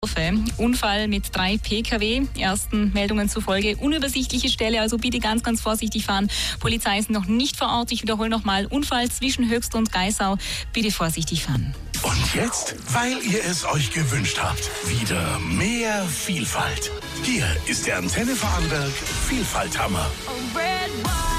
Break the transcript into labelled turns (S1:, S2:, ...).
S1: Unfall mit 3 Pkw. Ersten Meldungen zufolge unübersichtliche Stelle, also bitte ganz, ganz vorsichtig fahren. Polizei ist noch nicht vor Ort. Ich wiederhole nochmal, Unfall zwischen Höchst und Geisau. Bitte vorsichtig fahren.
S2: Und jetzt, weil ihr es euch gewünscht habt, wieder mehr Vielfalt. Hier ist der Antenne Vorarlberg Vielfalthammer.